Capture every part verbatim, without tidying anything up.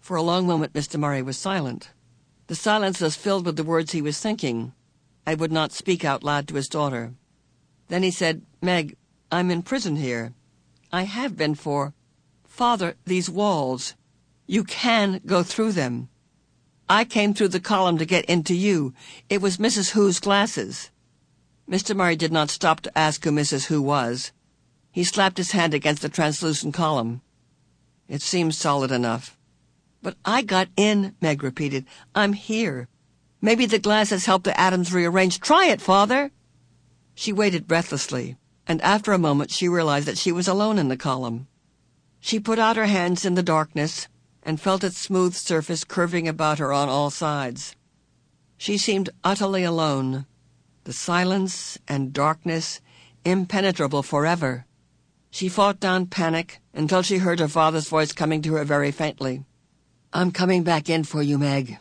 For a long moment Mister Murray was silent. The silence was filled with the words he was thinking, and would not speak out loud to his daughter. Then he said, "Meg, I'm in prison here. I have been for... Father, these walls. You can go through them. I came through the column to get into you. It was Missus Hu's glasses." Mister Murray did not stop to ask who Missus Hu was. He slapped his hand against the translucent column. It seemed solid enough. "But I got in," Meg repeated. "I'm here. Maybe the glasses helped the atoms rearrange. Try it, Father!" She waited breathlessly, and after a moment she realized that she was alone in the column. She put out her hands in the darkness and felt its smooth surface curving about her on all sides. She seemed utterly alone, the silence and darkness impenetrable forever. She fought down panic until she heard her father's voice coming to her very faintly. "I'm coming back in for you, Meg."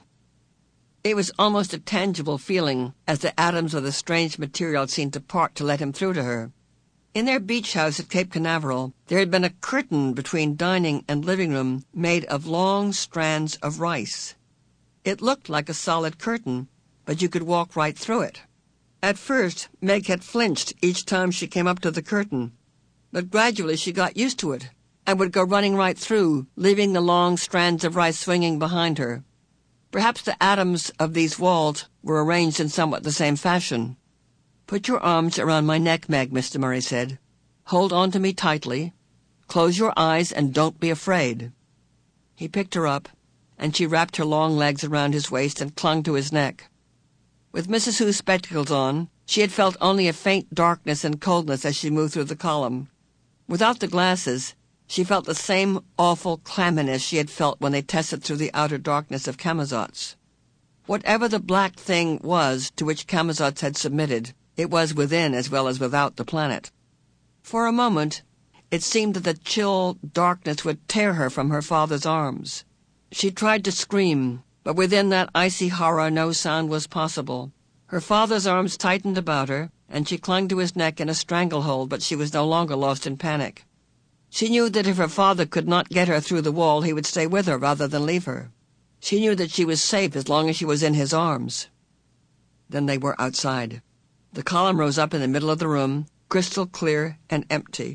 It was almost a tangible feeling as the atoms of the strange material seemed to part to let him through to her. In their beach house at Cape Canaveral, there had been a curtain between dining and living room made of long strands of rice. It looked like a solid curtain, but you could walk right through it. At first, Meg had flinched each time she came up to the curtain, but gradually she got used to it and would go running right through, leaving the long strands of rice swinging behind her. Perhaps the atoms of these walls were arranged in somewhat the same fashion. "Put your arms around my neck, Meg," Mister Murray said. "Hold on to me tightly. Close your eyes and don't be afraid." He picked her up, and she wrapped her long legs around his waist and clung to his neck. With Missus Hu's spectacles on, she had felt only a faint darkness and coldness as she moved through the column. Without the glasses, she felt the same awful clamminess she had felt when they tested through the outer darkness of Camazotz. Whatever the black thing was to which Camazotz had submitted, it was within as well as without the planet. For a moment, it seemed that the chill darkness would tear her from her father's arms. She tried to scream, but within that icy horror no sound was possible. Her father's arms tightened about her, and she clung to his neck in a stranglehold, but she was no longer lost in panic. She knew that if her father could not get her through the wall, he would stay with her rather than leave her. She knew that she was safe as long as she was in his arms. Then they were outside. The column rose up in the middle of the room, crystal clear and empty.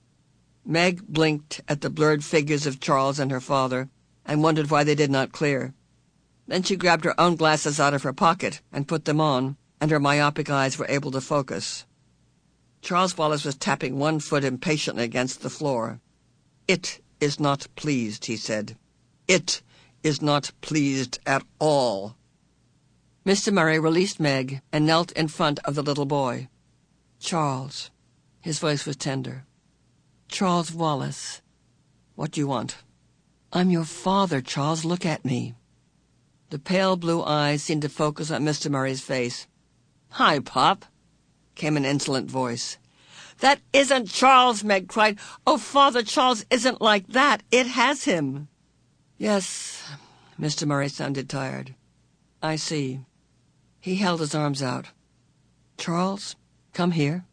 Meg blinked at the blurred figures of Charles and her father, and wondered why they did not clear. Then she grabbed her own glasses out of her pocket and put them on, and her myopic eyes were able to focus. Charles Wallace was tapping one foot impatiently against the floor. "It is not pleased," he said. "It is not pleased at all." Mister Murray released Meg and knelt in front of the little boy. "Charles," his voice was tender. "Charles Wallace, what do you want?" "I'm your father, Charles. Look at me." The pale blue eyes seemed to focus on Mister Murray's face. "Hi, Pop," came an insolent voice. "That isn't Charles," Meg cried. "Oh, Father, Charles isn't like that. It has him." "Yes," Mister Murray sounded tired. "I see." He held his arms out. "Charles, come here."